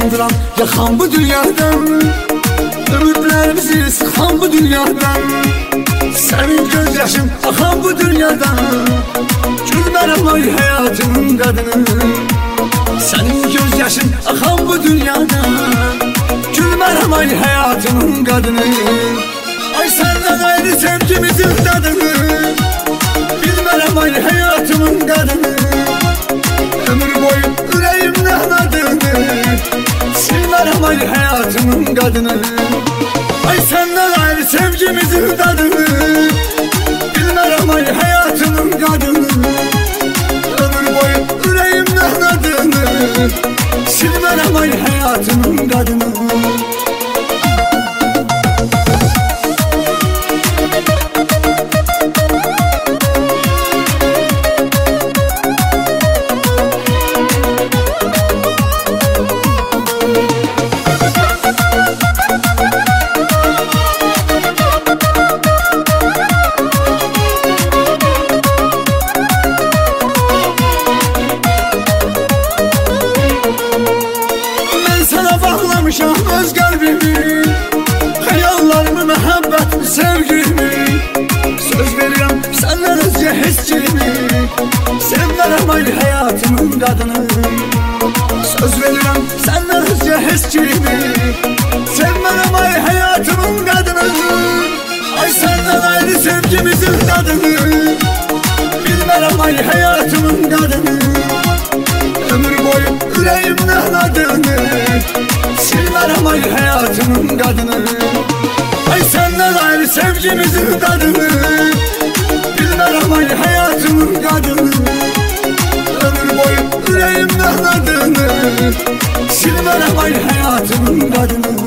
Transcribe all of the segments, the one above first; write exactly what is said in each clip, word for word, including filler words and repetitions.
yandıran, yakan bu dünyadan, ümitlerimizi sıkan bu dünyadan, senin gözyaşın akan bu dünyadan, gülmərəm ay hayatımın kadını. Senin gözyaşın akan bu dünyadan, gülmərəm ay hayatımın kadını. Ay senden ayrı sevgimizin tadını, bilmərəm ay hayatımın kadını. Ömür boyu yüreğimden adını, silmərəm ay hayatımın kadını. Ay senden ayrı sevgimizin tadını, bilmərəm ay hayatımın kadını. Ömür boyu yüreğimden adını, silmərəm ay hayatımın kadını. Öz kalbimi, hayallarımı, mehabbetimi, sevgimi, söz verirəm senden özce hisçimi, sevmərəm ay hayatımın kadını. Söz verirəm senden özce hisçimi, sevmərəm ay hayatımın kadını. Ay senden ayrı sevgimizin tadını, bilmərəm ay hayatımın kadını. Ömür boyu yüreğimden adını, silmərəm ay hayatımın kadını. Ay senden ayrı sevgimizin tadını, bilmərəm ay hayatımın kadını. Ömür boyu yüreğimden adını, silmərəm ay hayatımın kadını.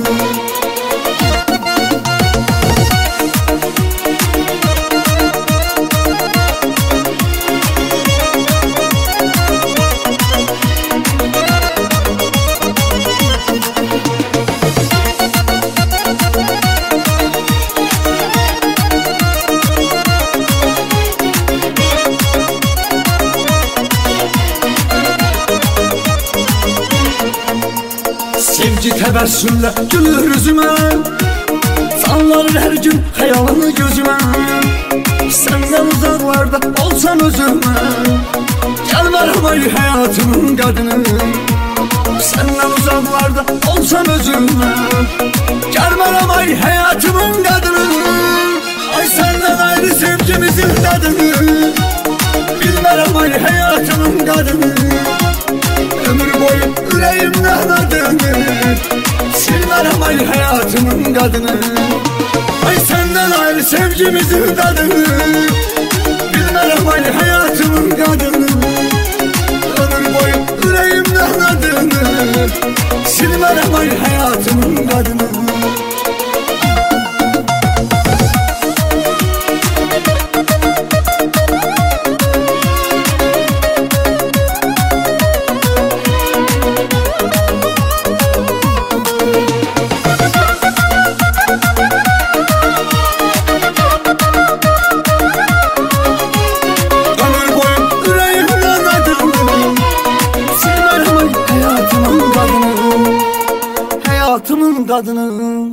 Sevgi təbəssümlə gülür üzümə, sallanır hər gün xəyalını gözümə. Səndən uzaqlarda olsam özümə, gəlmərəm ay hayatımın kadını. Səndən uzaqlarda olsam özümə, gəlmərəm ay hayatımın kadını. Ay səndən ayrı sevgimizin tadını, bilmərəm ay hayatımın kadını. Ömür boyu yüreğimden adını, silmərəm ay hayatımın kadını. Ay senden ayrı sevgimizin tadını, bilmərəm ay hayatımın kadını. Ömür boyu yüreğimden adını, silmərəm ay hayatımın kadını.